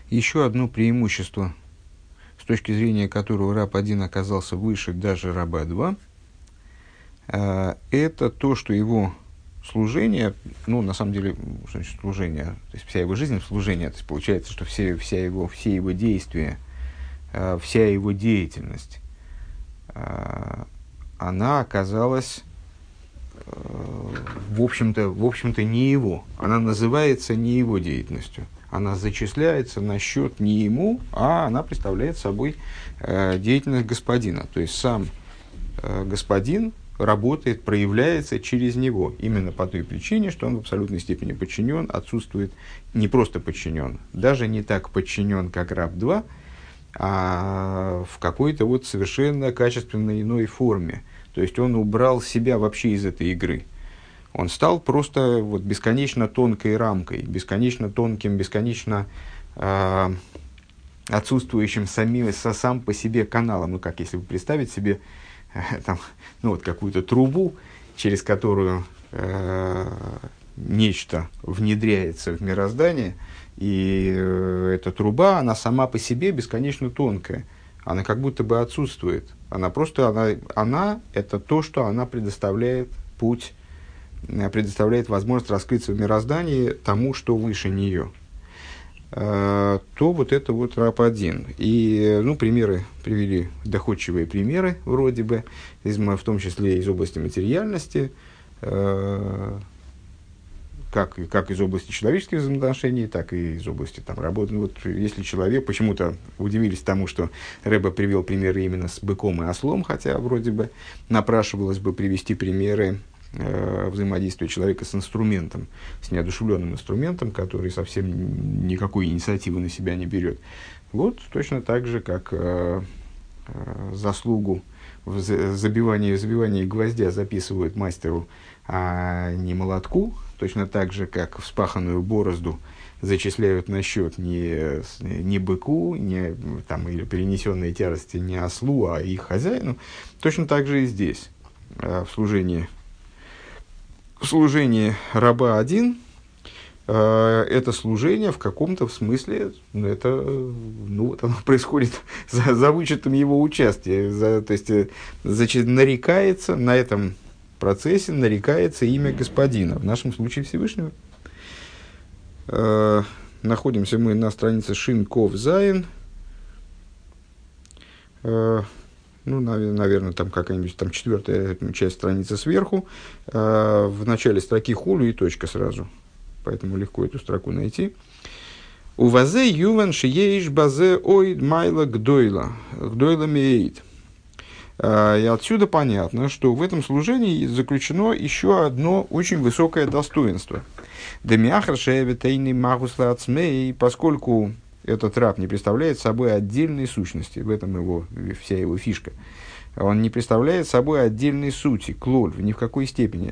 Еще одно преимущество, с точки зрения которого раб 1 оказался выше даже раба 2, это то, что его служение, ну, на самом деле, что значит служение, то есть вся его жизнь в служении, то есть получается, что все его действия, вся его деятельность, она оказалась, в общем-то, не его. Она называется не его деятельностью. Она зачисляется на счет не ему, а она представляет собой деятельность господина. То есть сам господин работает, проявляется через него. Именно по той причине, что он в абсолютной степени подчинен, отсутствует, не просто подчинен, даже не так подчинен, как раб 2, а в какой-то вот совершенно качественно иной форме. То есть он убрал себя вообще из этой игры. Он стал просто вот бесконечно тонкой рамкой, бесконечно тонким, бесконечно отсутствующим сам по себе каналом. Ну, как если бы представить себе там, ну, вот какую-то трубу, через которую нечто внедряется в мироздание, и эта труба, она сама по себе бесконечно тонкая. Она как будто бы отсутствует. Она это то, что она предоставляет путь, предоставляет возможность раскрыться в мироздании тому, что выше нее. То вот это вот раб 1. И, ну, примеры привели, доходчивые примеры, вроде бы, в том числе из области материальности, как из области человеческих взаимоотношений, так и из области там, работы. Вот, если человек, почему-то удивились тому, что Рэбе привел примеры именно с быком и ослом, хотя вроде бы напрашивалось бы привести примеры взаимодействия человека с инструментом, с неодушевленным инструментом, который совсем никакой инициативы на себя не берет. Вот точно так же, как заслугу в забивании гвоздя записывают мастеру, а не молотку, точно так же, как вспаханную борозду зачисляют на счет не быку, или перенесенные тяжести не ослу, а их хозяину, точно так же и здесь, в служении раба 1, это служение в каком-то смысле, вот оно происходит за вычетом его участия, то есть нарекается на этом процессе, нарекается имя господина, в нашем случае Всевышнего. Находимся мы на странице Шин Ков Зайн. Наверное, там какая-нибудь там 4-я часть страницы сверху. В начале строки хулю и точка сразу. Поэтому легко эту строку найти. У вазе юван шиеиш базе оид майла гдойла меид. И отсюда понятно, что в этом служении заключено еще одно очень высокое достоинство. Поскольку этот раб не представляет собой отдельной сущности, в этом вся его фишка. Он не представляет собой отдельной сути, клоль, ни в какой степени.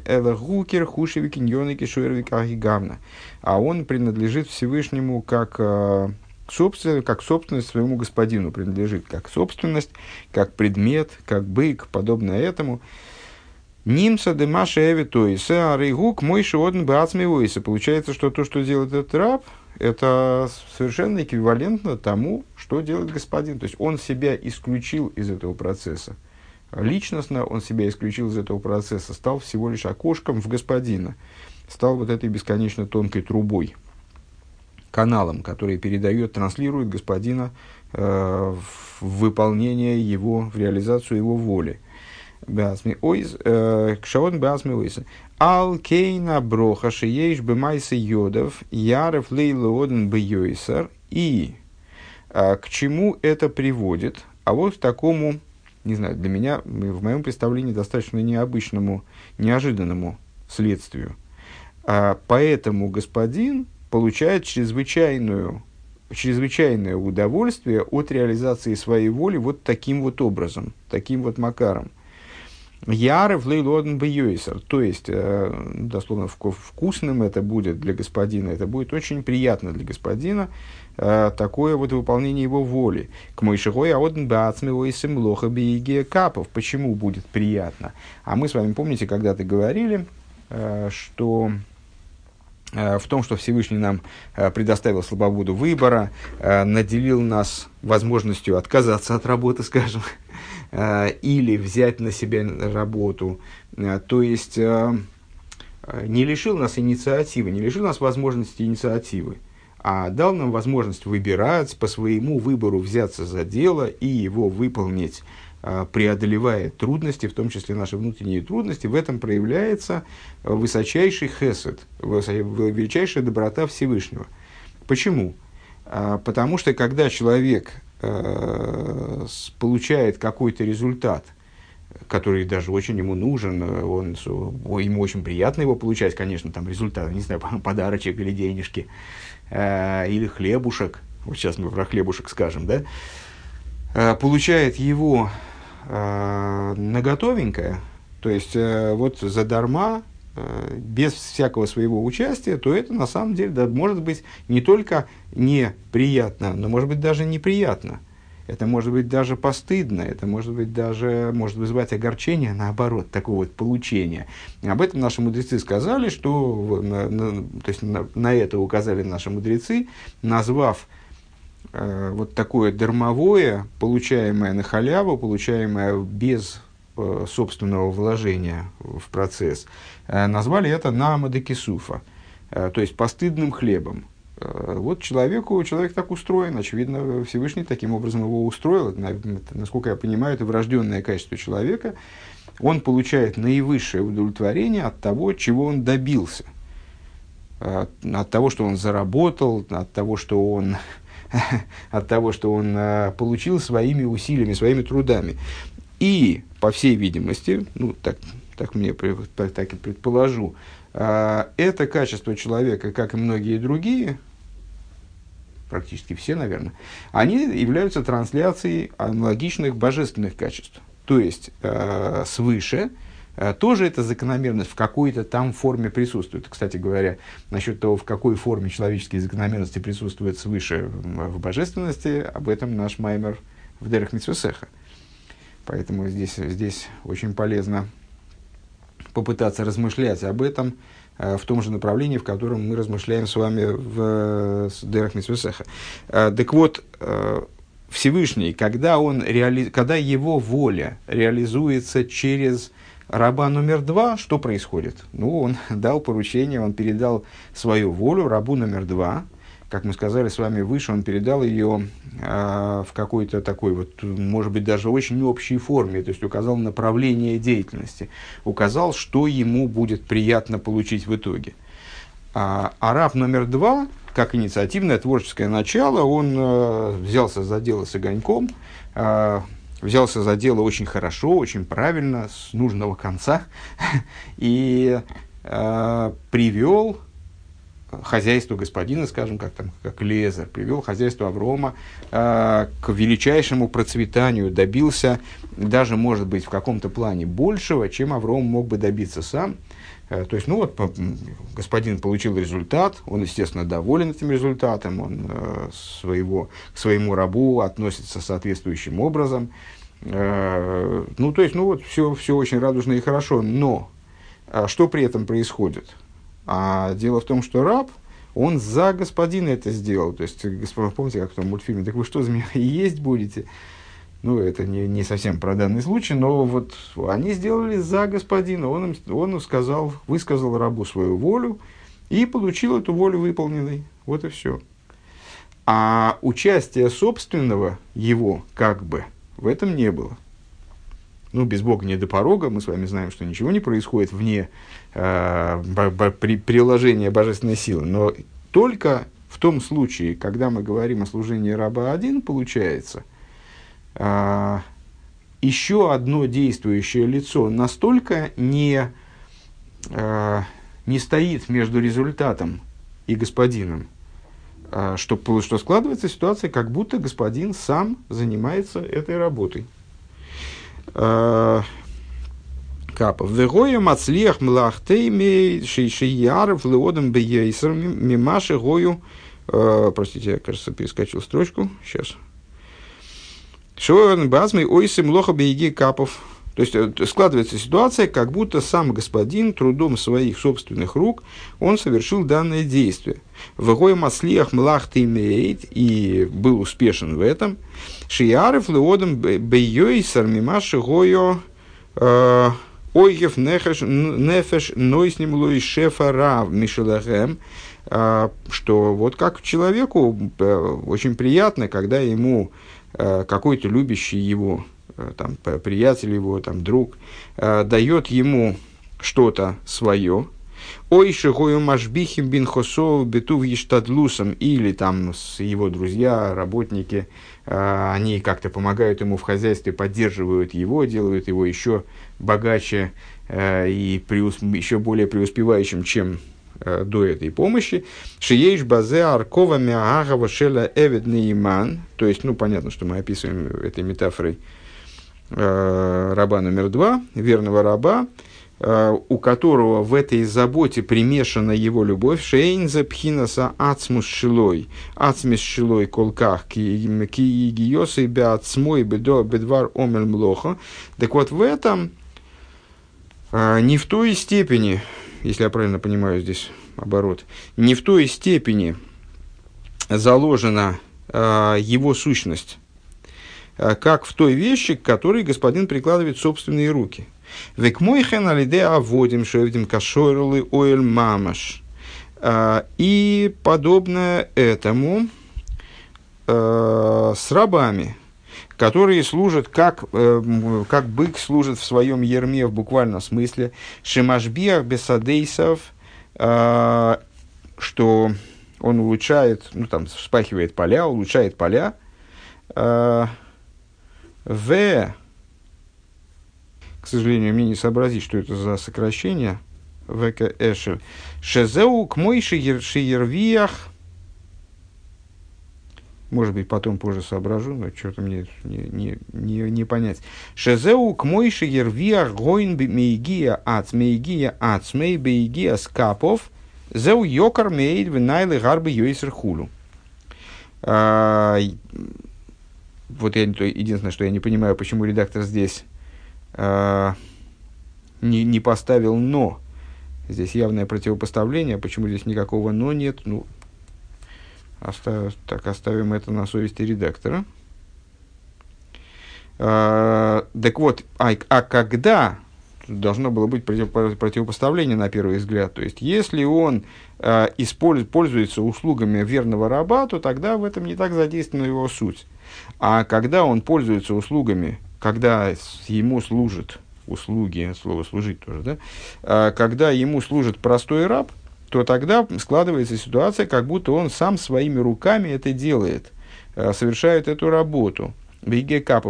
А он принадлежит Всевышнему как собственность своему господину, принадлежит как собственность, как предмет, как бык, подобное этому. Нимса демаша эвитоиса арейгук мой шиодн баацмивоиса. Получается, что то, что делает этот раб, это совершенно эквивалентно тому, что делает господин. То есть он себя исключил из этого процесса. Личностно он себя исключил из этого процесса, стал всего лишь окошком в господина, стал вот этой бесконечно тонкой трубой, каналом, который транслирует господина в выполнение его, в реализацию его воли. Кшаон беасми ойса. Ал кейна броха шиеш бемайса йодов яров лейлооден бейойсар. И к чему это приводит? А вот к такому, не знаю, для меня, в моем представлении, достаточно необычному, неожиданному следствию. Поэтому господин получает чрезвычайное удовольствие от реализации своей воли вот таким вот образом, таким вот макаром. Яров лейлоден бейойсер, то есть, дословно, вкусным это будет для господина, это будет очень приятно для господина, такое вот выполнение его воли. К мойшихой аоден баацмивойсем лоха бейге капов. Почему будет приятно? А мы с вами, помните, когда-то говорили, что в том, что Всевышний нам предоставил свободу выбора, наделил нас возможностью отказаться от работы, скажем, или взять на себя работу. То есть не лишил нас инициативы, не лишил нас возможности инициативы, а дал нам возможность выбирать, по своему выбору взяться за дело и его выполнить, преодолевая трудности, в том числе наши внутренние трудности. В этом проявляется высочайший хесед, величайшая доброта Всевышнего. Почему? Потому что когда человек получает какой-то результат, который даже очень ему нужен, ему очень приятно его получать, конечно, там результат, не знаю, подарочек или денежки, или хлебушек, вот сейчас мы про хлебушек скажем, да, получает его на готовенькое, то есть вот задарма, без всякого своего участия, то это на самом деле может быть не только неприятно, но может быть даже неприятно. Это может быть даже постыдно, это может вызвать огорчение, наоборот, такого вот получения. Об этом наши мудрецы сказали, что, то есть на это указали наши мудрецы, назвав вот такое дармовое, получаемое на халяву, получаемое без собственного вложения в процесс, назвали это намада кисуфа, то есть постыдным хлебом. Вот человек так устроен, очевидно, Всевышний таким образом его устроил. Насколько я понимаю, это врожденное качество человека. Он получает наивысшее удовлетворение от того, чего он добился. От того, что он заработал, от того, что он получил своими усилиями, своими трудами. И, по всей видимости, так и предположу, это качество человека, как и многие другие, практически все, наверное, они являются трансляцией аналогичных божественных качеств. То есть, свыше тоже эта закономерность в какой-то там форме присутствует. Кстати говоря, насчет того, в какой форме человеческие закономерности присутствуют свыше в божественности, об этом наш маймер в Дерех Мицвот Сеха. Поэтому здесь очень полезно попытаться размышлять об этом в том же направлении, в котором мы размышляем с вами в Дерех Мицвот Сеха. Так вот, Всевышний, когда его воля реализуется через раба номер 2, что происходит? Он дал поручение, он передал свою волю рабу номер 2. Как мы сказали с вами выше, он передал ее в какой-то такой, может быть, даже очень общей форме, то есть указал направление деятельности, указал, что ему будет приятно получить в итоге. А раб номер 2, как инициативное творческое начало, он взялся за дело с огоньком, взялся за дело очень хорошо, очень правильно, с нужного конца, и привел хозяйство господина, скажем, как Лезер, привел хозяйство Аврома к величайшему процветанию, добился даже, может быть, в каком-то плане большего, чем Авром мог бы добиться сам. То есть, господин получил результат, он, естественно, доволен этим результатом, он к своему рабу относится соответствующим образом. Все очень радужно и хорошо, но что при этом происходит? А дело в том, что раб, он за господина это сделал. То есть, помните, как в том мультфильме, так вы что, за меня есть будете? Это не совсем про данный случай, но вот они сделали за господина. Он высказал рабу свою волю и получил эту волю выполненной. Вот и все. А участия собственного его в этом не было. Без Бога не до порога, мы с вами знаем, что ничего не происходит вне приложения божественной силы. Но только в том случае, когда мы говорим о служении раба один, получается, еще одно действующее лицо настолько не стоит между результатом и господином, что складывается ситуация, как будто господин сам занимается этой работой. Капов. Вегоя мацлиях млахтейми шейшияров леодам бейсер мимаши гою. Простите, я, кажется, перескочил строчку. Сейчас. Шоэн базмей ойсы млоха бейги капов. То есть складывается ситуация, как будто сам господин трудом своих собственных рук он совершил данное действие. Вегой маслиах млахт имеет, и был успешен в этом. Шияров леодом бейойсар мимаши гойо ойгев нефеш нойсним луи шефа рав мишелахем. Что вот как человеку очень приятно, когда ему какой-то любящий его там, приятель его, там, друг, дает ему что-то свое, ой, шигою машбихим бин хосов бетув ештадлусом, или там его друзья, работники, они как-то помогают ему в хозяйстве, поддерживают его, делают его еще богаче и еще более преуспевающим, чем до этой помощи. Шиеш базе аркова мягава шела эвед нейман. То есть, ну, понятно, что мы описываем этой метафорой раба номер 2, верного раба, у которого в этой заботе примешана его любовь. Шейнзе пхинаса ацмус шилой. Ацмис шилой колках ки егиосы беацмой бедвар омель млоха. Так вот, в этом не в той степени, если я правильно понимаю здесь оборот, не в той степени заложена его сущность, как в той вещи, к которой господин прикладывает собственные руки. Век мойхен алиде аводим шевдим кашорлы оэль мамаш. И подобное этому с рабами, которые служат, как бык служит в своем ерме в буквальном смысле, шемашбиах бесадейсов, что он улучшает, ну там вспахивает поля, улучшает поля, к сожалению, мне не сообразить, что это за сокращение, ВК Эшер, шезеу к мой шиервиях. Может быть, потом позже соображу, но что-то мне не понять. Шезеу к мой шиервиях гойн мейгия ацмей бейгия скапов зеу йокар мейд винайлы гарбы йойсер хулу. Вот единственное, что я не понимаю, почему редактор здесь не поставил «но». Здесь явное противопоставление, почему здесь никакого «но» нет. Ну, оставим это на совести редактора. Так вот, когда должно было быть противопоставление на первый взгляд, то есть если он пользуется услугами верного раба, то тогда в этом не так задействована его суть. А когда он пользуется услугами, когда ему служит услуги, слово «служить» тоже, да? Когда ему служит простой раб, то тогда складывается ситуация, как будто он сам своими руками это делает, совершает эту работу. И это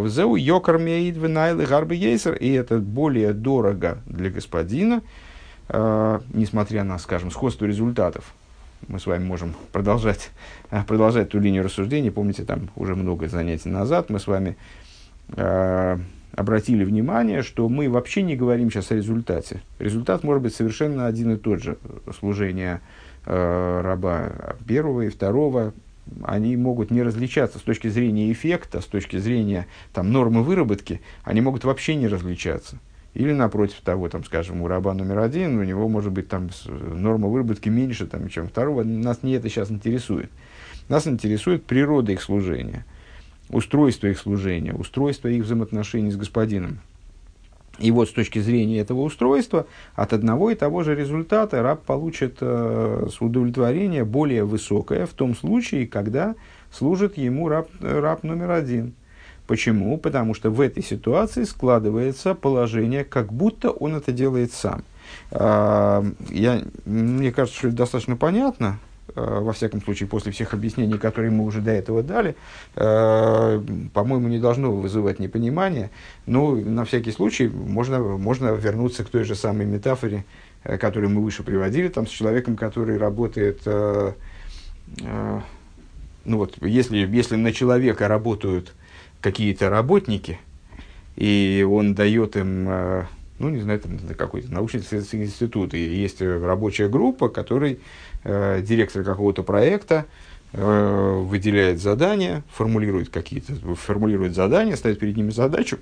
более дорого для господина, несмотря на, скажем, сходство результатов. Мы с вами можем продолжать ту линию рассуждений. Помните, там уже много занятий назад мы с вами обратили внимание, что мы вообще не говорим сейчас о результате. Результат может быть совершенно один и тот же. Служение раба первого и второго, они могут не различаться с точки зрения эффекта, с точки зрения там, нормы выработки, они могут вообще не различаться. Или, напротив того, там, скажем, у раба номер 1, у него может быть там, норма выработки меньше, там, чем второго. Нас не это сейчас интересует. Нас интересует природа их служения, устройство их служения, устройство их взаимоотношений с господином. И вот с точки зрения этого устройства, от одного и того же результата раб получит удовлетворение более высокое в том случае, когда служит ему раб номер 1. Почему? Потому что в этой ситуации складывается положение, как будто он это делает сам. Мне кажется, что это достаточно понятно. Во всяком случае, после всех объяснений, которые мы уже до этого дали, по-моему, не должно вызывать непонимание. Но на всякий случай можно вернуться к той же самой метафоре, которую мы выше приводили, там, с человеком, который работает... если на человека работают какие-то работники, и он дает им... не знаю, там какой-то научно-исследовательский институт, и есть рабочая группа, которой директор какого-то проекта выделяет задания, формулирует задания, ставит перед ними задачу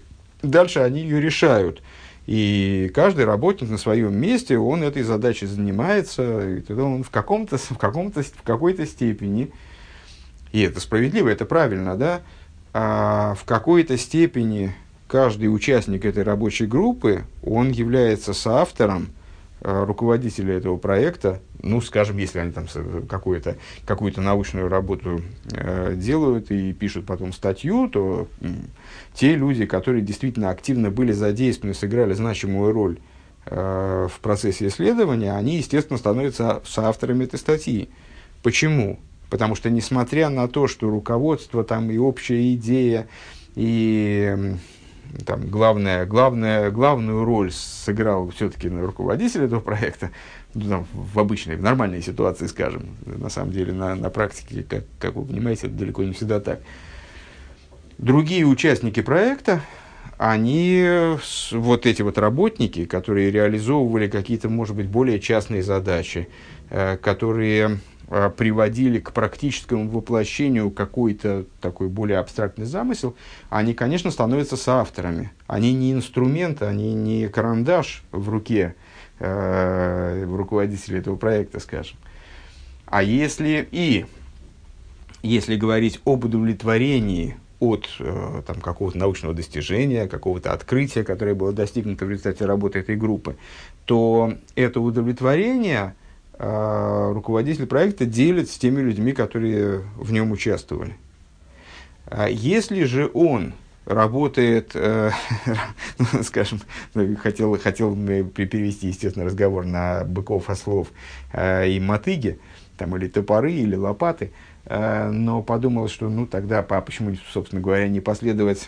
дальше они ее решают. И каждый работник на своем месте, он этой задачей занимается, и тогда он в какой-то степени, и это справедливо, это правильно, да, в какой-то степени каждый участник этой рабочей группы, он является соавтором руководителя этого проекта. Ну, скажем, если они там какую-то научную работу делают и пишут потом статью, то те люди, которые действительно активно были задействованы, сыграли значимую роль в процессе исследования, они, естественно, становятся соавторами этой статьи. Почему? Потому что, несмотря на то, что руководство там, и общая идея, и там, главную роль сыграл все-таки руководитель этого проекта, ну, там, в нормальной ситуации, скажем. На самом деле, на практике, как вы понимаете, это далеко не всегда так. Другие участники проекта, они, вот эти вот работники, которые реализовывали какие-то, может быть, более частные задачи, которые приводили к практическому воплощению какой-то такой более абстрактный замысел, они, конечно, становятся соавторами. Они не инструмент, они не карандаш в руке руководителя этого проекта, скажем. А если говорить об удовлетворении от там, какого-то научного достижения, какого-то открытия, которое было достигнуто в результате работы этой группы, то это удовлетворение руководитель проекта делит с теми людьми, которые в нем участвовали. Если же он работает, скажем, хотел перевести, естественно, разговор на быков, ослов и мотыги, там, или топоры, или лопаты, но подумал, что ну тогда почему, собственно говоря, не последовать,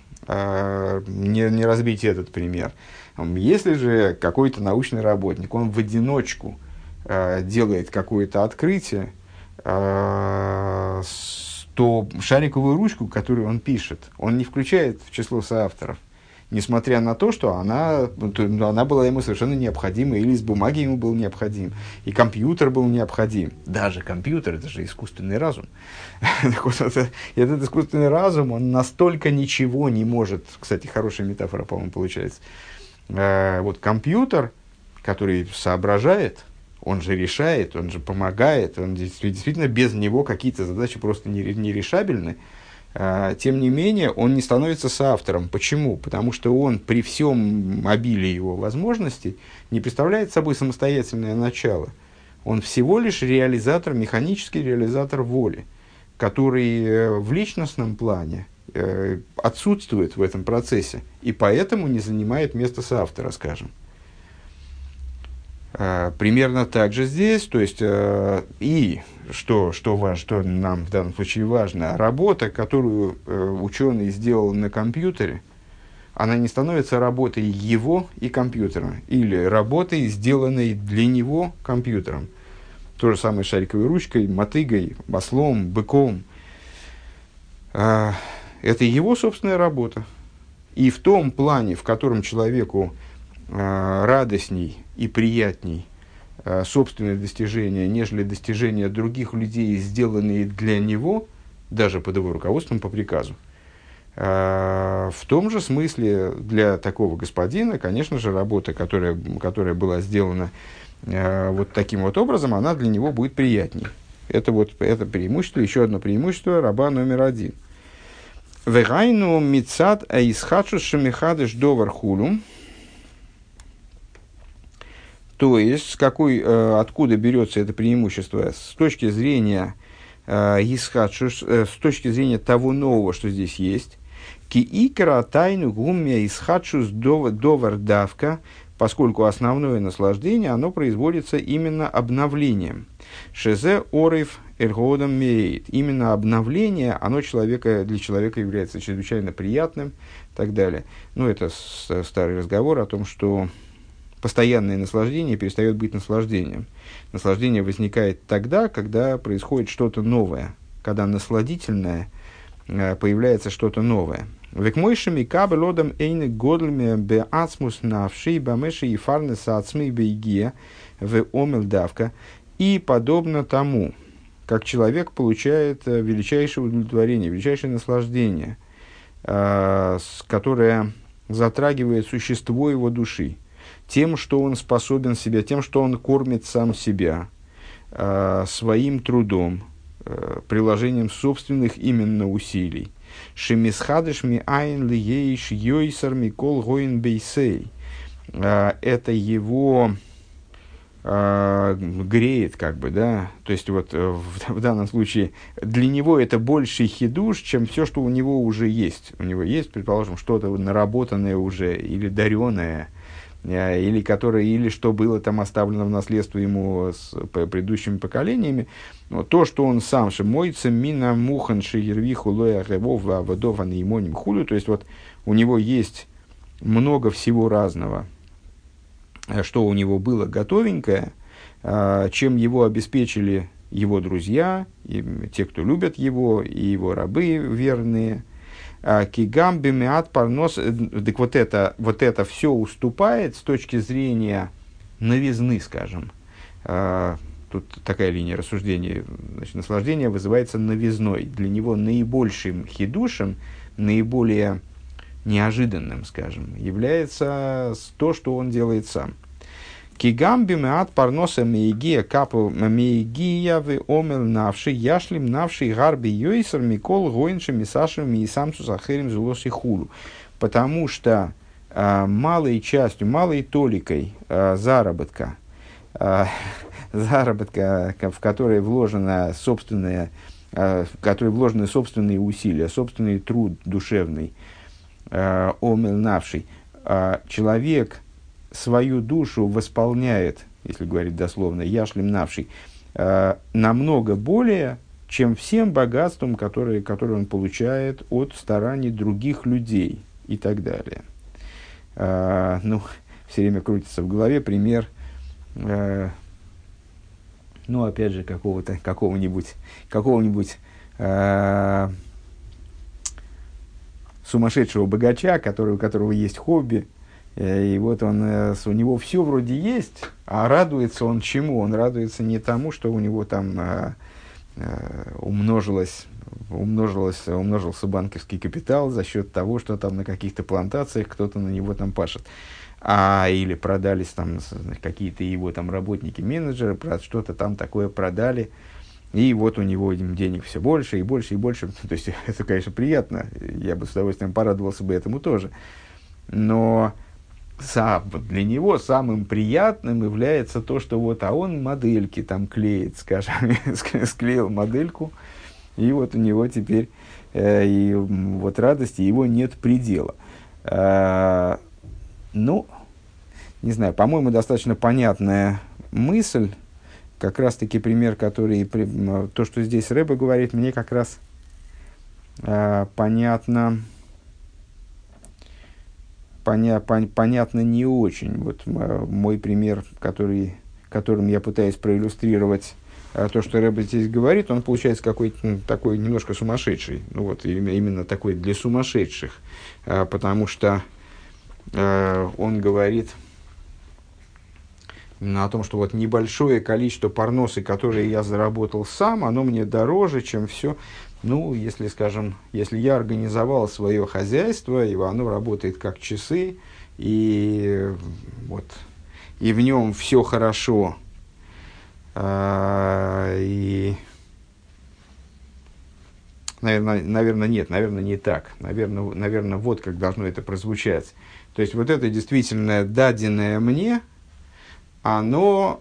не разбить этот пример. Если же какой-то научный работник, он в одиночку делает какое-то открытие, то шариковую ручку, которую он пишет, он не включает в число соавторов, несмотря на то, что она была ему совершенно необходима, или лист бумаги ему был необходим, и компьютер был необходим. Даже компьютер – это же искусственный разум. Этот искусственный разум, он настолько ничего не может. Кстати, хорошая метафора, по-моему, получается. Вот компьютер, который соображает, он же решает, он же помогает, он действительно без него какие-то задачи просто нерешабельны. Тем не менее, он не становится соавтором. Почему? Потому что он при всем обилии его возможностей не представляет собой самостоятельное начало. Он всего лишь реализатор, механический реализатор воли, который в личностном плане отсутствует в этом процессе и поэтому не занимает место соавтора, скажем. Примерно так же здесь, то есть, и что нам в данном случае важно, работа, которую ученый сделал на компьютере, она не становится работой его и компьютера, или работой, сделанной для него компьютером. То же самое с шариковой ручкой, мотыгой, ослом, быком. Это его собственная работа. И в том плане, в котором человеку радостней и приятней собственные достижения, нежели достижения других людей, сделанные для него, даже под его руководством по приказу. В том же смысле для такого господина, конечно же, работа, которая была сделана вот таким вот образом, она для него будет приятней. Это преимущество, еще одно преимущество раба номер 1. Вегайну мицад аисхадшус шамихадыш довар хулум. То есть, откуда берется это преимущество с точки зрения с точки зрения того нового, что здесь есть. Ки икра тайну гуммия исхадшус довар давка, поскольку основное наслаждение, оно производится именно обновлением. Шезе орев эргодом меет. Именно обновление, оно для человека является чрезвычайно приятным и так далее. Ну, это старый разговор о том, что постоянное наслаждение перестает быть наслаждением. Наслаждение возникает тогда, когда происходит что-то новое, когда насладительное появляется что-то новое. Векмойшими кабелодом эйны годльме беацмус навши бамеши и фарнеса ацмы бейге в омелдавка. И подобно тому, как человек получает величайшее удовлетворение, величайшее наслаждение, которое затрагивает существо его души, тем, что он способен себя, тем, что он кормит сам себя, своим трудом, приложением собственных именно усилий. Шемисхадыш ми айн ли ейш йойсар микол гоин бейсей. Это его греет, как бы, да, то есть вот в данном случае для него это больший хидуш, чем все, что у него уже есть. У него есть, предположим, что-то наработанное уже или дареное, или что было там оставлено в наследство ему с предыдущими поколениями. Вот то, что он сам шемойца мина мухан шиервиху лоя ревов авадов анаимоним хулю, то есть вот у него есть много всего разного, что у него было готовенькое, чем его обеспечили его друзья, и те, кто любят его, и его рабы верные. Кигамби миат парнос. Так вот это все уступает с точки зрения новизны, скажем. Тут такая линия рассуждения. Значит, наслаждение вызывается новизной. Для него наибольшим хидушем, наиболее неожиданным, скажем, является то, что он делает сам. Кигамби меат парноса мейгия капу мейгия вы омел навши яшлим навши гарби йойсер микол гоинши мисашем и самцу сахерим зулоси хулу. Потому что малой частью, малой толикой заработка, в которой вложены собственные усилия, собственный труд душевный, омел навший, человек свою душу восполняет, если говорить дословно, яшлим навший, намного более, чем всем богатством, которое он получает от стараний других людей и так далее. Все время крутится в голове пример, опять же, какого-нибудь сумасшедшего богача, у которого есть хобби. И вот у него все вроде есть, а радуется он чему? Он радуется не тому, что у него там умножился банковский капитал за счет того, что там на каких-то плантациях кто-то на него там пашет. Или продались там какие-то его там работники, менеджеры, что-то там такое продали. И вот у него денег все больше и больше и больше. То есть это, конечно, приятно. Я бы с удовольствием порадовался бы этому тоже. Но для него самым приятным является то, что он модельки там клеит, скажем, склеил модельку, и вот у него теперь и вот радости его нет предела. Не знаю, по-моему, достаточно понятная мысль, как раз-таки пример, то, что здесь Рэбе говорит, мне как раз понятно не очень. Вот мой пример, которым я пытаюсь проиллюстрировать то, что Рэбе здесь говорит, он получается какой-то такой немножко сумасшедший. Именно такой для сумасшедших. Потому что он говорит именно о том, что вот небольшое количество парносы, которые я заработал сам, оно мне дороже, чем все. Если я организовал свое хозяйство, и оно работает как часы, и в нем все хорошо, и, наверное, не так. Наверное, вот как должно это прозвучать. То есть, вот это действительно даденное мне, оно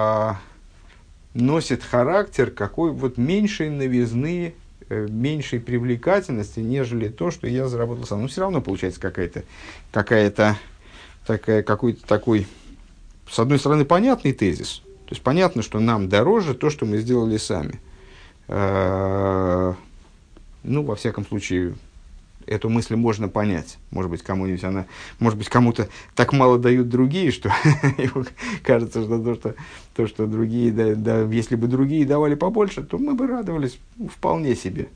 носит характер какой меньшей новизны, меньшей привлекательности, нежели то, что я заработал сам. Но все равно получается какой-то такой, с одной стороны, понятный тезис. То есть понятно, что нам дороже то, что мы сделали сами. Во всяком случае, эту мысль можно понять. Может быть, кому-то так мало дают другие, что кажется, что то, что другие, если бы другие давали побольше, то мы бы радовались вполне себе.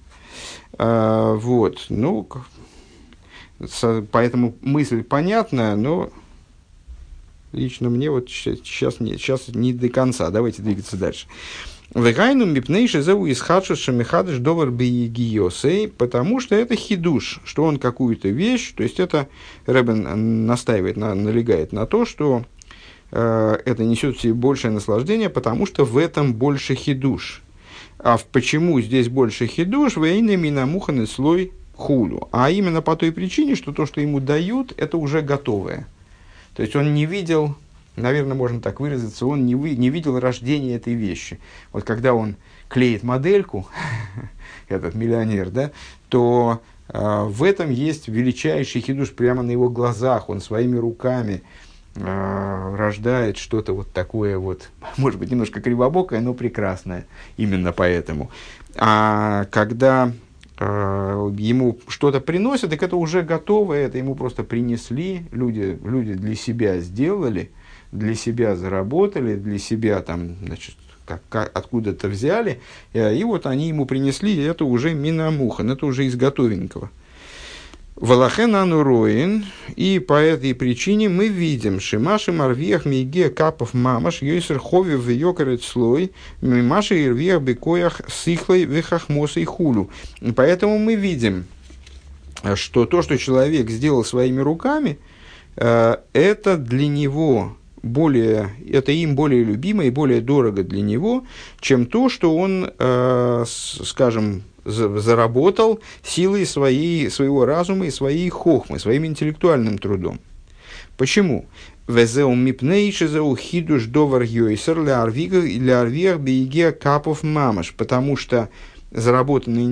Поэтому мысль понятна, но лично мне сейчас не до конца. Давайте двигаться дальше. Вегайну мипнейши зову из хадшиша мехадыш довар биегиосей, потому что это хидуш, что он какую-то вещь, то есть это Ребен настаивает, налегает на то, что это несет в себе большее наслаждение, потому что в этом больше хидуш. А почему здесь больше хидуш? Вейна минамухан и слой хулю. А именно по той причине, что то, что ему дают, это уже готовое. То есть он не видел, наверное, можно так выразиться, он не видел рождения этой вещи. Вот когда он клеит модельку, этот миллионер, да, то в этом есть величайший хидуш прямо на его глазах. Он своими руками рождает что-то вот такое вот, может быть, немножко кривобокое, но прекрасное, именно поэтому. А когда ему что-то приносят, так это уже готовое, это ему просто принесли, люди для себя сделали, для себя заработали, для себя там, значит, откуда-то взяли, и вот они ему принесли, и это уже минамухан, это уже из готовенького. Валахен ануроин, и по этой причине мы видим, что Маши Марвиях Миге Капов Мамаш, Йойсер Хови в Йокарет слой, Маши Ирвиях Бекоях Сихлой Вехахмоса и Хулю. Поэтому мы видим, что то, что человек сделал своими руками, это для него это им более любимо и более дорого для него, чем то, что он, скажем, заработал силой своего разума и своей хохмы, своим интеллектуальным трудом. Почему? Везеу мипнейшезеу хидуш довар йойсер лярвиях бейге капов мамаш. Потому что заработанное,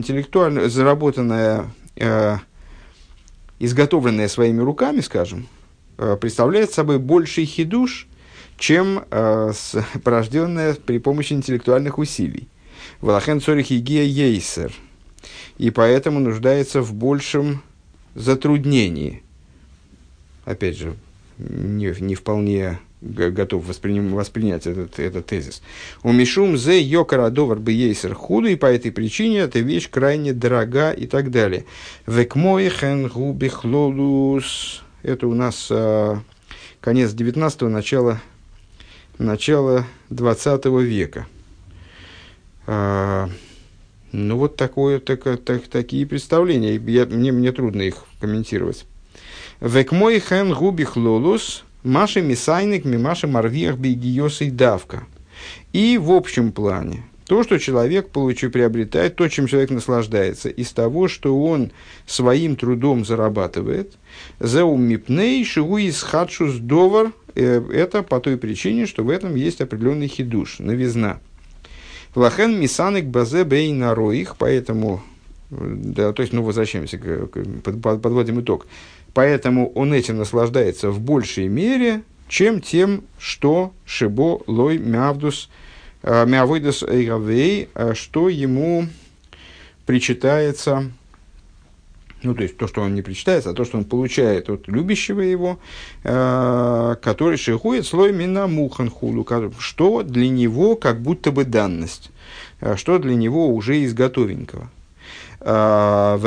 изготовленное своими руками, скажем, представляет собой больший хидуш, чем порожденное при помощи интеллектуальных усилий. Валахен цорих игия ейсер. И поэтому нуждается в большем затруднении. Опять же, не вполне готов воспринять этот тезис. У мишум зе йокара довар бы ейсер худу, и по этой причине эта вещь крайне дорога и так далее. Векмоихен губихлолус. Это у нас конец 19-го, начало 20 века. Ну, вот такие представления. Мне трудно их комментировать. Векмой хэн губих лолус, маши мисайник, мимаши марвиях бейгиосой давка. И в общем плане, то, что человек приобретает, то, чем человек наслаждается, из того, что он своим трудом зарабатывает, зеум мипней шигуис хадшус довар, это по той причине, что в этом есть определенный хидуш, новизна. Лахен мисаник базе бей нароих, поэтому, да, то есть, возвращаемся, подводим итог. Поэтому он этим наслаждается в большей мере, чем тем, что шибо лой мявдус мявойдус эйгавей, что ему причитается, то есть то, что он не причитается, а то, что он получает от любящего его, который шихует слой минамухан хулу, что для него как будто бы данность, что для него уже из готовенького. А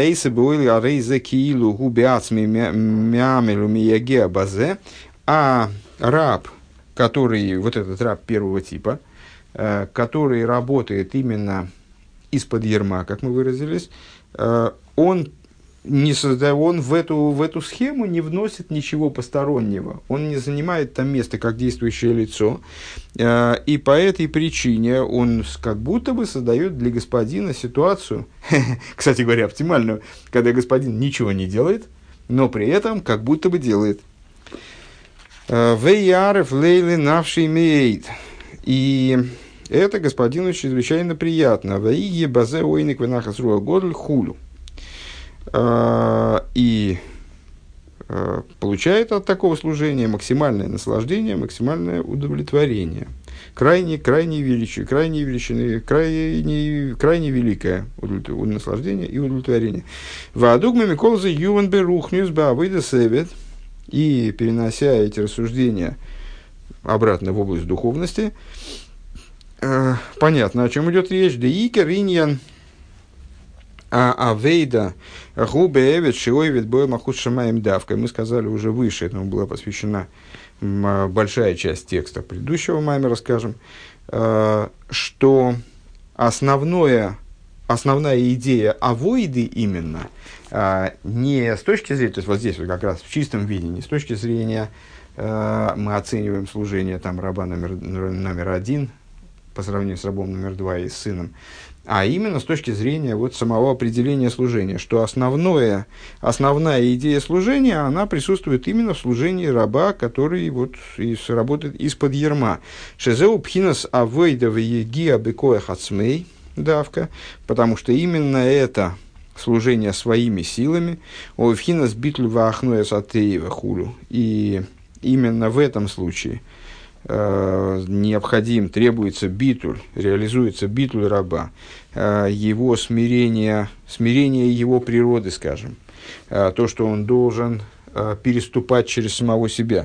раб, вот этот раб первого типа, который работает именно из-под ярма, как мы выразились, он в эту схему не вносит ничего постороннего. Он не занимает там место как действующее лицо. И по этой причине он как будто бы создает для господина ситуацию, кстати говоря, оптимальную, когда господин ничего не делает, но при этом как будто бы делает. И это господину чрезвычайно приятно. И получает от такого служения максимальное наслаждение, максимальное удовлетворение. Крайне великое наслаждение и удовлетворение. И перенося эти рассуждения обратно в область духовности, понятно, о чем идет речь. Деикер иньян авейда губеевит шиойвит боем ахут шамаем давкой. Мы сказали уже выше, этому была посвящена большая часть текста предыдущего маймера, скажем. что основная идея авойды именно не с точки зрения, то есть вот здесь вот как раз в чистом виде, не с точки зрения мы оцениваем служение там раба номер один по сравнению с рабом номер два и с сыном, а именно с точки зрения вот самого определения служения, что основная идея служения, она присутствует именно в служении раба, который вот работает из-под ярма. Шезеу пхинас авойда вееги абекоях ацмей давка, потому что именно это служение своими силами, овхинас битль ваахноя сатеева хулю, и именно в этом случае требуется битуль, реализуется битуль раба, его смирение его природы, скажем, то, что он должен переступать через самого себя.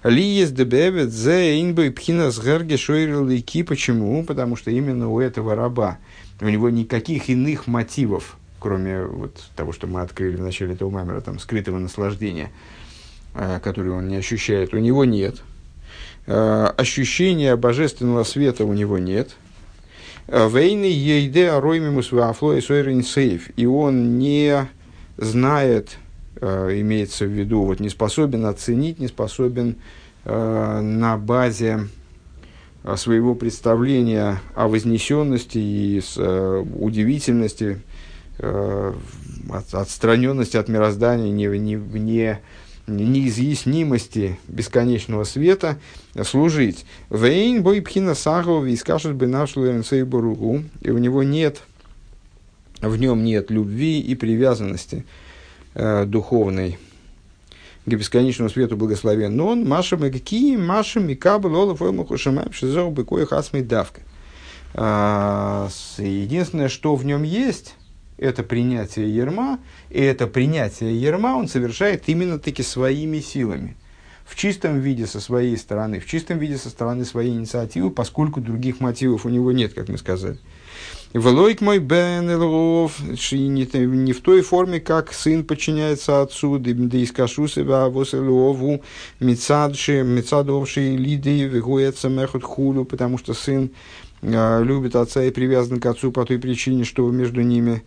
Почему? Потому что именно у этого раба, у него никаких иных мотивов, кроме вот того, что мы открыли в начале этого маймера, там, скрытого наслаждения, которое он не ощущает, у него нет. Ощущения божественного света у него нет. Вейны ейде ароймимус вафло и сойрин сейф. И он не знает, имеется в виду, вот не способен оценить, не способен на базе своего представления о вознесенности и удивительности, отстраненности от мироздания, неизъяснимости бесконечного света служить. Вейн бой пхина сагов и скажет бы наш леренцей боругу, и в нем нет любви и привязанности духовной к бесконечному свету благословен. Но он машем и какие машем и кабел олаф оймуху шамаем шизор быкой хасмей давка. Единственное, что в нем есть, это принятие ярма, и это принятие ярма он совершает именно-таки своими силами, в чистом виде со своей стороны, в чистом виде со стороны своей инициативы, поскольку других мотивов у него нет, как мы сказали. «Велойк мой бен элров», не в той форме, как сын подчиняется отцу, да искашу себя восэлову мецадовший лидей вегуэца мехот хулю, потому что сын любит отца и привязан к отцу по той причине, что между ними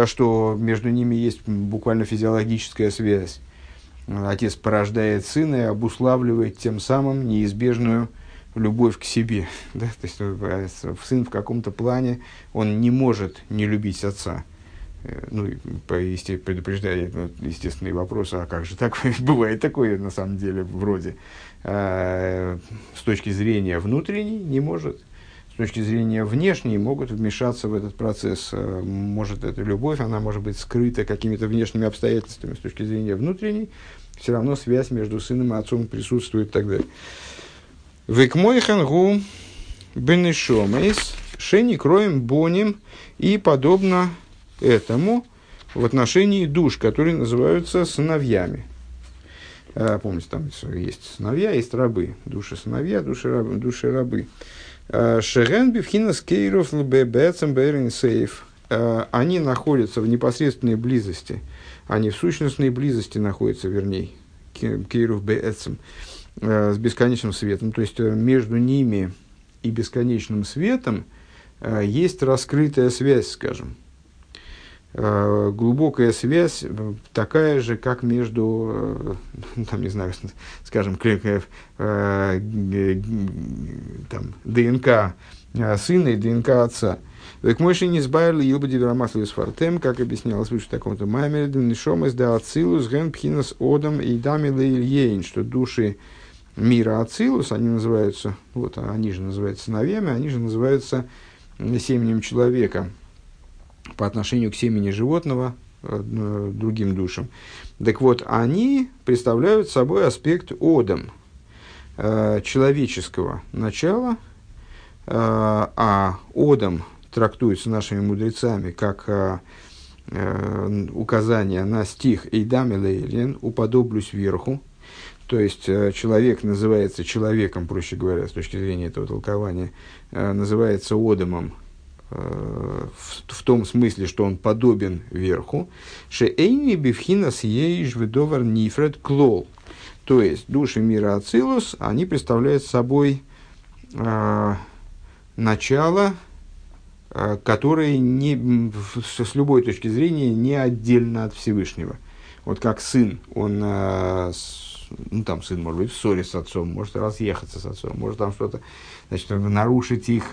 есть буквально физиологическая связь. Отец порождает сына и обуславливает тем самым неизбежную любовь к себе. Да? То есть сын в каком-то плане, он не может не любить отца. Предупреждая естественный вопрос, а как же так? Бывает такое, на самом деле, вроде. С точки зрения внутренней не может. С точки зрения внешней могут вмешаться в этот процесс. Может, эта любовь, она может быть скрыта какими-то внешними обстоятельствами. С точки зрения внутренней, все равно связь между сыном и отцом присутствует и так далее. Векмойхан гу бенешомейс шени кроем боним, и подобно этому в отношении душ, которые называются сыновьями. Помните, там есть сыновья, есть рабы. Души сыновья, души рабы. Шерен бифхинас кейров лбэбэцэм бэрин сейф. Они находятся в непосредственной близости. Они в сущностной близости находятся, вернее, кейров бэцэм, с бесконечным светом. То есть, между ними и бесконечным светом есть раскрытая связь, скажем. Глубокая связь, такая же, как между, там, не знаю, скажем, ДНК сына и ДНК отца. Как объяснялось выше в таком-то маймере, что души мира Ацилус, они называются, вот они же называются сыновьями, они же называются семенем человека по отношению к семени животного, другим душам. Так вот, они представляют собой аспект Одам, человеческого начала, а Одам трактуется нашими мудрецами как указание на стих «Эйдам элейлен» «уподоблюсь верху». То есть, человек называется человеком, проще говоря, с точки зрения этого толкования, называется Одамом, в том смысле, что он подобен верху. Шеэйни бифхинас ейш ведовар нифред клол. То есть, души мира Ацилус, они представляют собой начало, которое с любой точки зрения не отдельно от Всевышнего. Вот как сын, он, там сын может быть в ссоре с отцом, может разъехаться с отцом, может там что-то, значит, нарушить их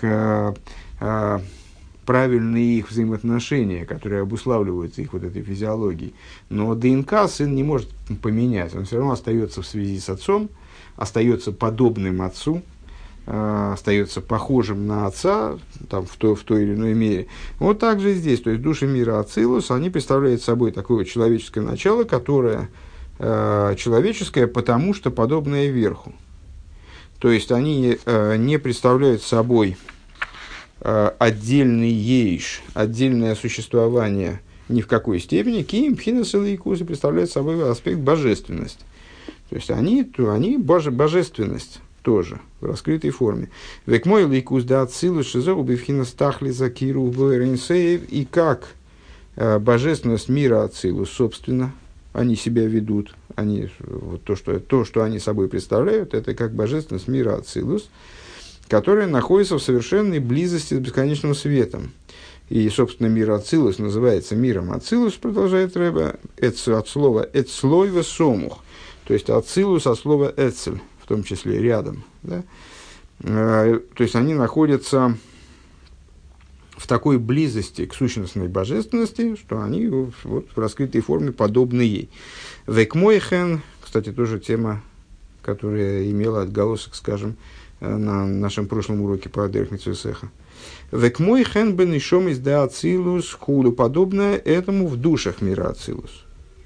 правильные их взаимоотношения, которые обуславливаются их вот этой физиологией. Но ДНК сын не может поменять, он все равно остается в связи с отцом, остается подобным отцу, остается похожим на отца там, в той или иной мере. Вот так же и здесь. То есть души мира Ацилус, они представляют собой такое человеческое начало, которое человеческое, потому что подобное верху. То есть они не представляют собой отдельный ейш, отдельное существование ни в какой степени. Киим, пхинас и лейкус представляют собой аспект божественности. То есть они божественность тоже в раскрытой форме. Век мой лейкус да ацилус шизо убивхинас тахли закиру вэринсеев. И как божественность мира Ацилус, собственно, они себя ведут, они, вот то, что они собой представляют, это как божественность мира Ацилус, которая находится в совершенной близости с бесконечным светом. И, собственно, мир Ацилус называется миром Ацилус, продолжает Ребе, от слова «эцлойва сомух», то есть Ацилус от слова «эцель», в том числе рядом. Да? То есть они находятся в такой близости к сущностной божественности, что они вот, в раскрытой форме подобны ей. Векмойхен, кстати, тоже тема, которая имела отголосок, скажем, на нашем прошлом уроке по Дерехницу Исеха. Векмойхен бен ишом из да Ацилус хулу, подобное этому в душах мира Ацилус.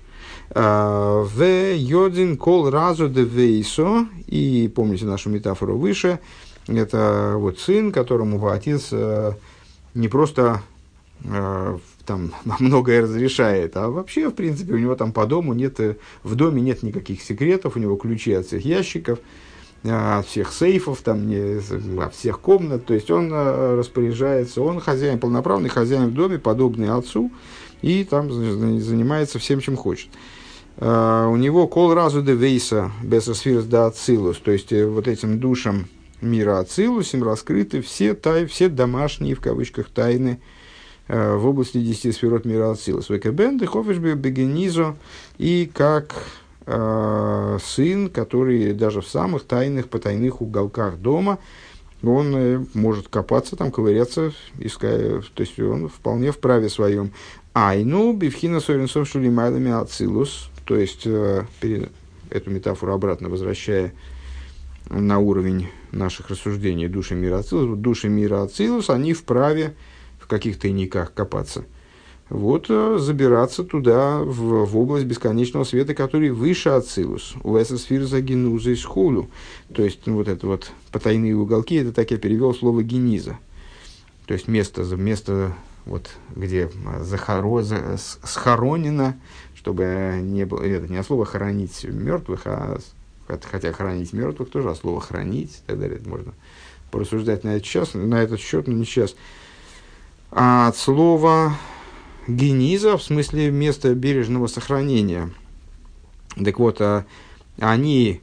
В йодин кол разу де вейсо, и помните нашу метафору выше, это вот сын, которому отец не просто там многое разрешает, а вообще, в принципе, у него там по дому нет, в доме нет никаких секретов, у него ключи от всех ящиков, от всех сейфов, там, от всех комнат, то есть он распоряжается, он хозяин, полноправный хозяин в доме, подобный отцу, и там занимается всем, чем хочет. У него кол разу де вейса бесосфирс да ацилус, то есть вот этим душам мира Ацилус им раскрыты все домашние, в кавычках, тайны в области 10 сферот мира Ацилус. Векебен дехофиш бегенизо, и как сын, который даже в самых тайных, потайных уголках дома, он может копаться, там, ковыряться, искать, то есть он вполне вправе своем. Айну бифхина соренсов шулимайлами Ацилус, то есть эту метафору обратно возвращая на уровень наших рассуждений души мира Ацилус. Души мира Ацилус, они вправе в каких-то тайниках копаться. Вот забираться туда, в область бесконечного света, который выше Ацилус. У эсосфир за генуза из хулю. То есть, вот это вот потайные уголки, это так я перевел слово гениза. То есть, место вот, где схоронено, чтобы не было, это не от слова хоронить мертвых, хотя хоронить мертвых тоже от слова хранить и так далее. Это можно порассуждать на этот счет, но не сейчас. А от слова гениза, в смысле место бережного сохранения. Так вот, они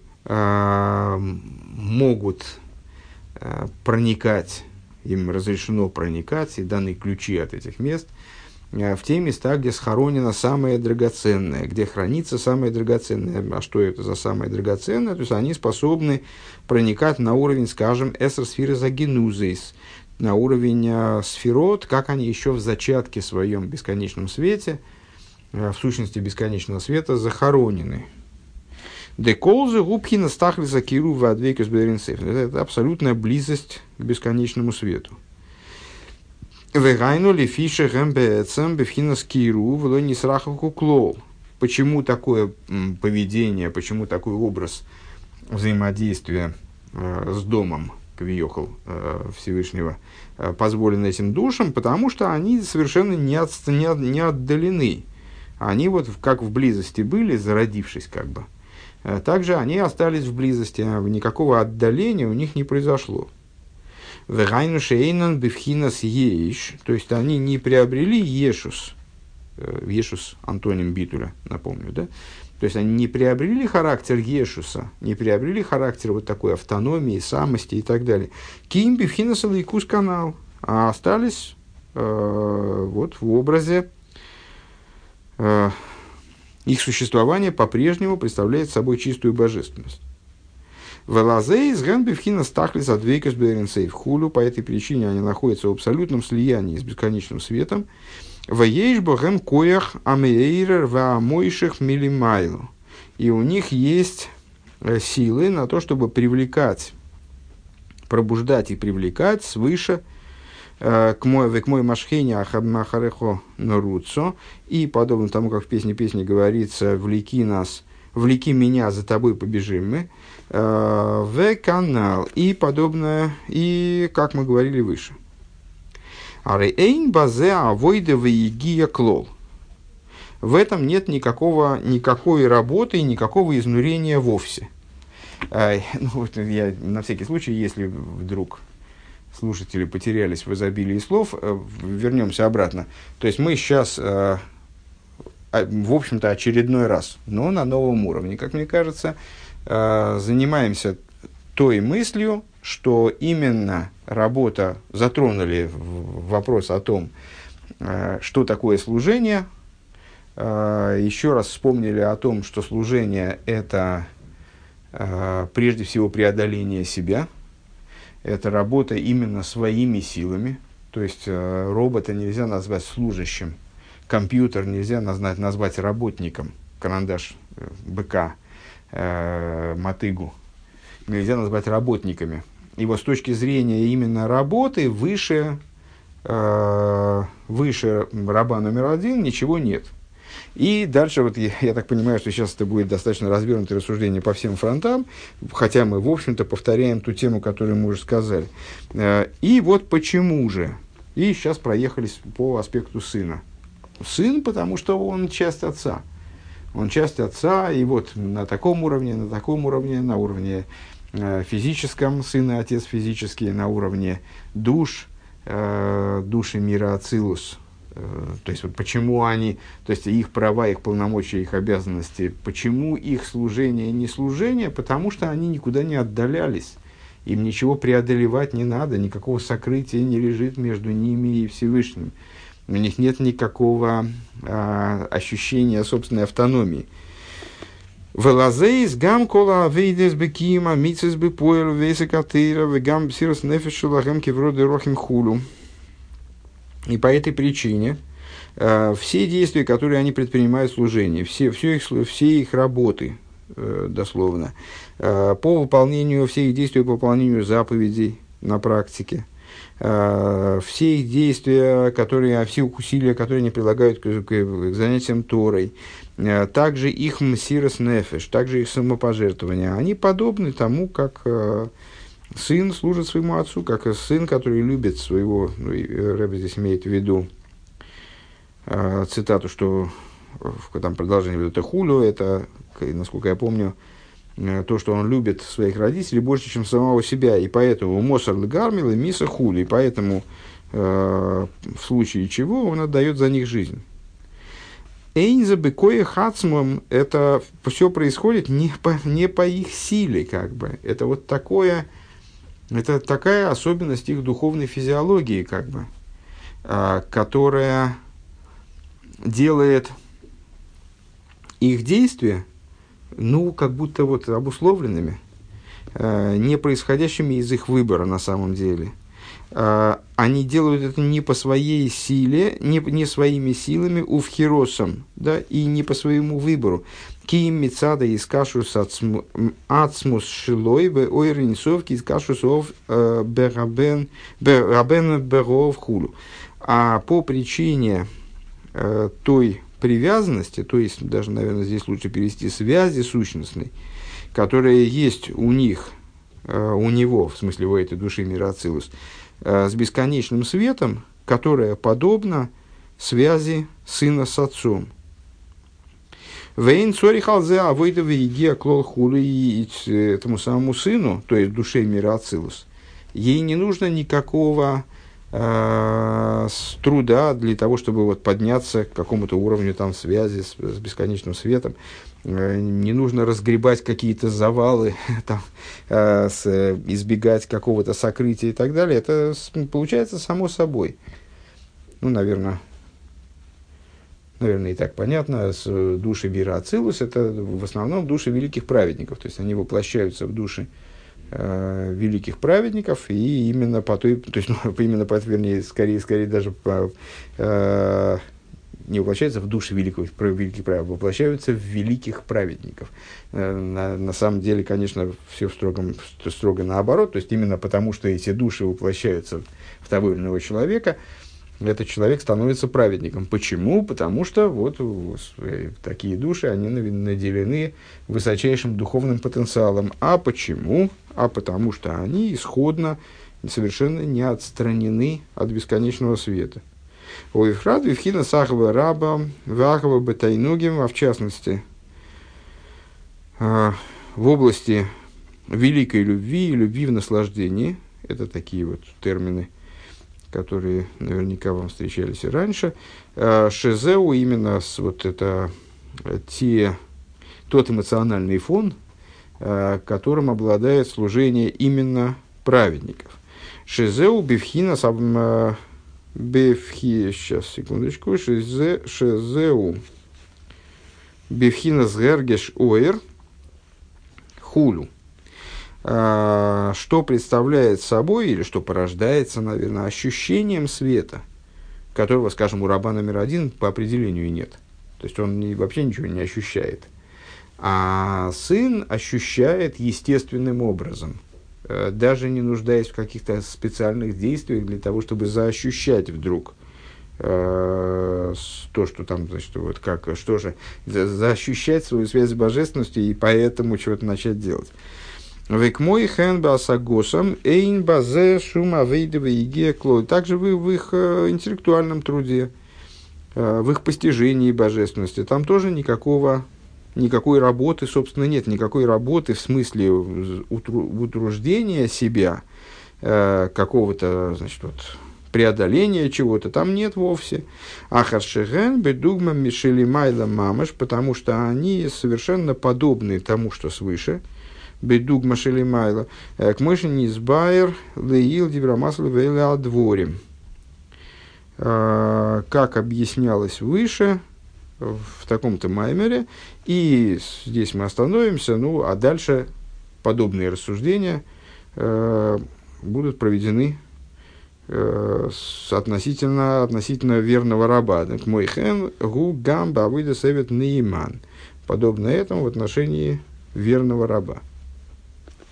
могут проникать, им разрешено проникать, и даны ключи от этих мест, в те места, где схоронено самое драгоценное, где хранится самое драгоценное. А что это за самое драгоценное? То есть они способны проникать на уровень, скажем, эсер сферы за генузис, на уровень сферот, как они еще в зачатке своем бесконечном свете, в сущности бесконечного света, захоронены. Деколзы губхина стахли за киру в адвекус беренсев. Это абсолютная близость к бесконечному свету. Вегайну лифише гэмбэцэм бифхинас киру вло нисраховку клоу. Почему такое поведение, почему такой образ взаимодействия с домом Квиохал Всевышнего позволен этим душам? Потому что они совершенно не отдалены. Они вот как в близости были, зародившись как бы. Также они остались в близости, никакого отдаления у них не произошло. То есть они не приобрели ешус, Ешус антоним битуля, напомню, да? То есть они не приобрели характер Ешуса, не приобрели характер вот такой автономии, самости и так далее. Ким бифхинасал и кус канал, а остались вот в образе их существования по-прежнему представляет собой чистую божественность. Велазей с гамбивхина стахли за двейкас беренсей в хулю. По этой причине они находятся в абсолютном слиянии с бесконечным светом. Ваейш богем коях амеейрер ва мойших милимайлу. И у них есть силы на то, чтобы привлекать, пробуждать и привлекать свыше к мой машхене ахабмахарехо наруцо. И подобно тому, как в песне говорится, влеки меня, за тобой побежим мы, в канал и подобное, и как мы говорили выше. Арейн базе авойде вегия клол. В этом нет никакой работы и никакого изнурения вовсе. Я на всякий случай, если вдруг слушатели потерялись в изобилии слов, вернемся обратно. То есть мы сейчас, в общем-то, очередной раз, но на новом уровне, как мне кажется, занимаемся той мыслью, что именно затронули вопрос о том, что такое служение, еще раз вспомнили о том, что служение – это прежде всего преодоление себя, это работа именно своими силами, то есть робота нельзя назвать служащим, компьютер нельзя назвать работником, карандаш, быка, мотыгу нельзя назвать работниками. И вот с точки зрения именно работы выше раба номер один ничего нет. И дальше, вот я так понимаю, что сейчас это будет достаточно развернутое рассуждение по всем фронтам, хотя мы, в общем-то, повторяем ту тему, которую мы уже сказали. И вот почему же. И сейчас проехались по аспекту сына. Сын, потому что он часть отца. Он часть отца, и вот на таком уровне, на уровне физическом, сын и отец физические, на уровне душ, души мира Ацилус. То есть, вот почему они, то есть, их права, их полномочия, их обязанности, почему их служение не служение, потому что они никуда не отдалялись. Им ничего преодолевать не надо, никакого сокрытия не лежит между ними и Всевышним. У них нет никакого ощущения собственной автономии. Велазейс гам кола авейдес бекима мицес бепоэл весекатейра вегам бсирос нефешула гамки вроде рохим хулу. И по этой причине все действия, которые они предпринимают в служении, все их работы, дословно, по выполнению, все их действия по выполнению заповедей на практике, все их действия, все их усилия, которые они прилагают к занятиям Торой, также их мсирос нефеш, также их самопожертвования, они подобны тому, как сын служит своему отцу, как сын, который любит своего, Рэбе здесь имеет в виду цитату, что в там продолжение это хулю, это, насколько я помню, то, что он любит своих родителей больше, чем самого себя, и поэтому мосар легармил и миса хули, и поэтому в случае чего он отдает за них жизнь. Эйнза бекоя хацмом, это все происходит не по их силе, как бы. Это вот такая особенность их духовной физиологии, как бы, которая делает их действия, как будто вот обусловленными, не происходящими из их выбора на самом деле. Они делают это не по своей силе, не своими силами, увхиросом, да, и не по своему выбору. Киим мицада из кашус ацмус шилой бе ойренцовки из кашусов берабен беров хулу. А по причине той привязанности, то есть даже, наверное, здесь лучше перевести связи сущностной, которая есть у него, в смысле у этой души мира Ацилус, с бесконечным светом, которая подобна связи сына с отцом. Вейн цорихалзе авойдове егия клол хули, и этому самому сыну, то есть душе мира Ацилус, ей не нужно никакого с труда для того, чтобы вот подняться к какому-то уровню там, связи с бесконечным светом. Не нужно разгребать какие-то завалы, там, избегать какого-то сокрытия и так далее. Это получается само собой. Ну, наверное, и так понятно. Души Вира Ацилус – это в основном души великих праведников. То есть они воплощаются в души великих праведников, и именно по той, то есть, именно по, вернее, скорее даже не воплощаются в души великих праведников, воплощаются в великих праведников. На самом деле, конечно, все строго наоборот, то есть именно потому, что эти души воплощаются в того или иного человека, этот человек становится праведником. Почему? Потому что вот такие души, они наделены высочайшим духовным потенциалом. А почему? А потому что они исходно совершенно не отстранены от бесконечного света. Ойфрад вивхина сахава раба вахава бетайнугим, а в частности в области великой любви и любви в наслаждении. Это такие вот термины, которые наверняка вам встречались и раньше. Шезеу именно вот это тот эмоциональный фон, которым обладает служение именно праведников. Шезеу бифхина сейчас, секундочку. Шезеу бифхина сгергеш оэр хулю. Что представляет собой, или что порождается, наверное, ощущением света, которого, скажем, у раба номер 1 по определению нет. То есть он вообще ничего не ощущает. А сын ощущает естественным образом, даже не нуждаясь в каких-то специальных действиях для того, чтобы заощущать вдруг то, что там, значит, вот как, что же, заощущать свою связь с божественностью и поэтому чего-то начать делать. Век мой хэн басагосам эйн базе шума вейдева иге клой. Также вы в их интеллектуальном труде, в их постижении божественности, там тоже никакой работы, собственно, нет. Никакой работы в смысле утруждения себя, какого-то, значит, вот, преодоления чего-то, там нет вовсе. Ахаршеген бедугма мишели майла мамаш, потому что они совершенно подобны тому, что свыше. Бедугма шелимайла, к мыши избайер леил диврамаслы вейля адворим. Как объяснялось выше, в таком-то маймере, и здесь мы остановимся, ну, а дальше подобные рассуждения будут проведены относительно верного раба. Так мой хэн гу гам бавыда совет нейман. Подобно этому в отношении верного раба.